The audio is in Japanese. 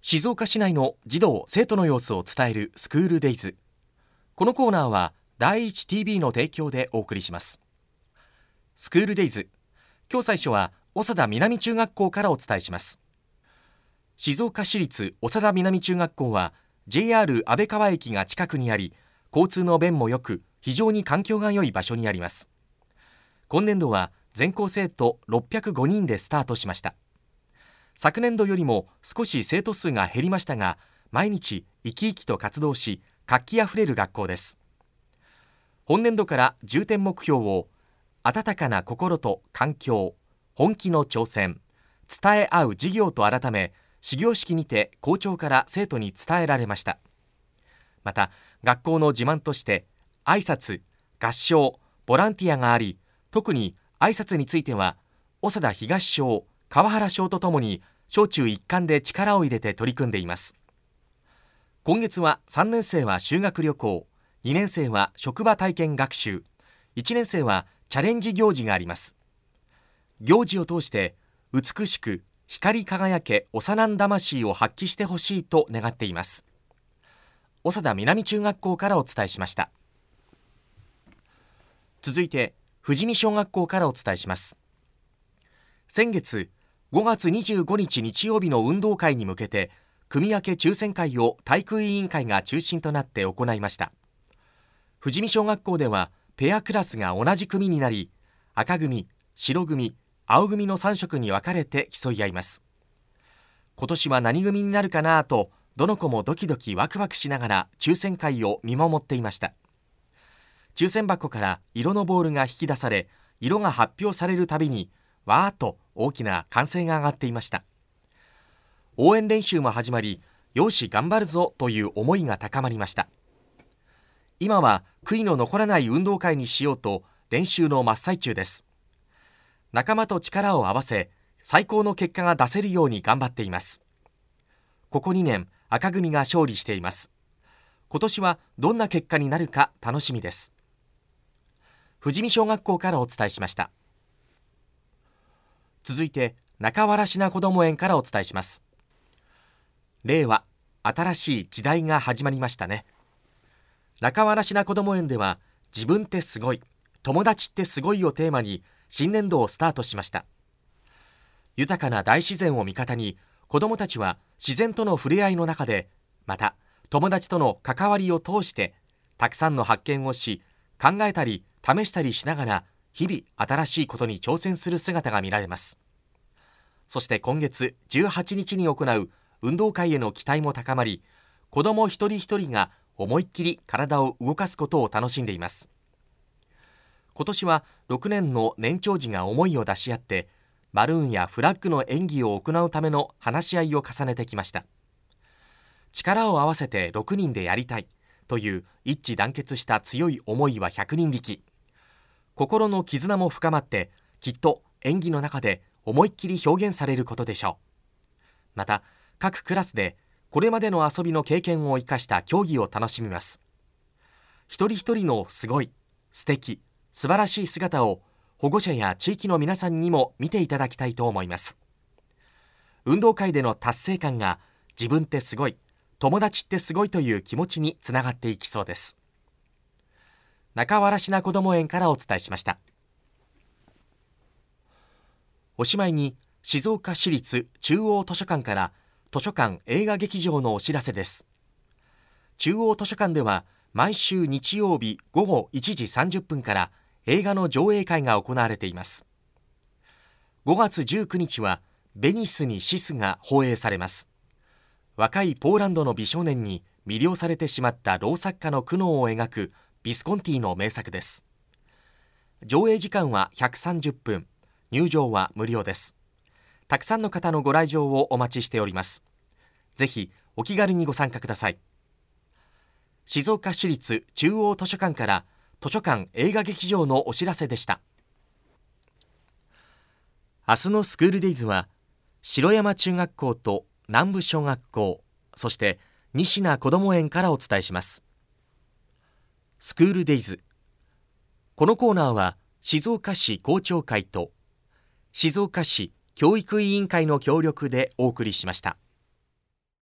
静岡市内の児童生徒の様子を伝えるスクールデイズ。このコーナーは第一 TV の提供でお送りします。スクールデイズ、今日最初は長田南中学校からお伝えします。静岡市立長田南中学校は JR 安倍川駅が近くにあり、交通の便も良く非常に環境が良い場所にあります。今年度は全校生徒605人でスタートしました。昨年度よりも少し生徒数が減りましたが、毎日生き生きと活動し、活気あふれる学校です。本年度から重点目標を温かな心と環境、本気の挑戦、伝え合う事業と改め、始業式にて校長から生徒に伝えられました。また学校の自慢として挨拶、合唱、ボランティアがあり、特に挨拶については長田東小、川原小とともに小中一貫で力を入れて取り組んでいます。今月は3年生は修学旅行、2年生は職場体験学習、1年生はチャレンジ行事があります。行事を通して美しく光り輝け幼ん魂を発揮してほしいと願っています。長田南中学校からお伝えしました。続いて富士見小学校からお伝えします。先月5月25日日曜日の運動会に向けて、組分け抽選会を体育委員会が中心となって行いました。富士見小学校ではペアクラスが同じ組になり、赤組、白組、青組の3色に分かれて競い合います。今年は何組になるかなと、どの子もドキドキワクワクしながら抽選会を見守っていました。抽選箱から色のボールが引き出され、色が発表されるたびにわーっと大きな歓声が上がっていました。応援練習も始まり、よし頑張るぞという思いが高まりました。今は悔いの残らない運動会にしようと練習の真っ最中です。仲間と力を合わせ、最高の結果が出せるように頑張っています。ここ2年赤組が勝利しています。今年はどんな結果になるか楽しみです。富士見小学校からお伝えしました。続いて中原品こども園からお伝えします。令和、新しい時代が始まりましたね。中原品こども園では、自分ってすごい、友達ってすごいをテーマに新年度をスタートしました。豊かな大自然を味方に、子どもたちは自然との触れ合いの中で、また友達との関わりを通してたくさんの発見をし、考えたり試したりしながら日々新しいことに挑戦する姿が見られます。そして今月18日に行う運動会への期待も高まり、子ども一人一人が思いっきり体を動かすことを楽しんでいます。今年は6年の年長児が思いを出し合って、バルーンやフラッグの演技を行うための話し合いを重ねてきました。力を合わせて6人でやりたいという一致団結した強い思いは100人力。心の絆も深まって、きっと演技の中で思いっきり表現されることでしょう。また各クラスでこれまでの遊びの経験を生かした競技を楽しみます。一人一人のすごい、素敵、素晴らしい姿を保護者や地域の皆さんにも見ていただきたいと思います。運動会での達成感が自分ってすごい、友達ってすごいという気持ちにつながっていきそうです。中原品こども園からお伝えしました。おしまいに静岡市立中央図書館から図書館映画劇場のお知らせです。中央図書館では毎週日曜日午後1時30分から映画の上映会が行われています。5月19日はベニスにシスが放映されます。若いポーランドの美少年に魅了されてしまった老作家の苦悩を描くビスコンティの名作です。上映時間は130分、入場は無料です。たくさんの方のご来場をお待ちしております。ぜひお気軽にご参加ください。静岡市立中央図書館から図書館映画劇場のお知らせでした。明日のスクールデイズは城山中学校と南部小学校、そして仁科こども園からお伝えします。スクールデイズ、このコーナーは静岡市校長会と静岡市教育委員会の協力でお送りしました。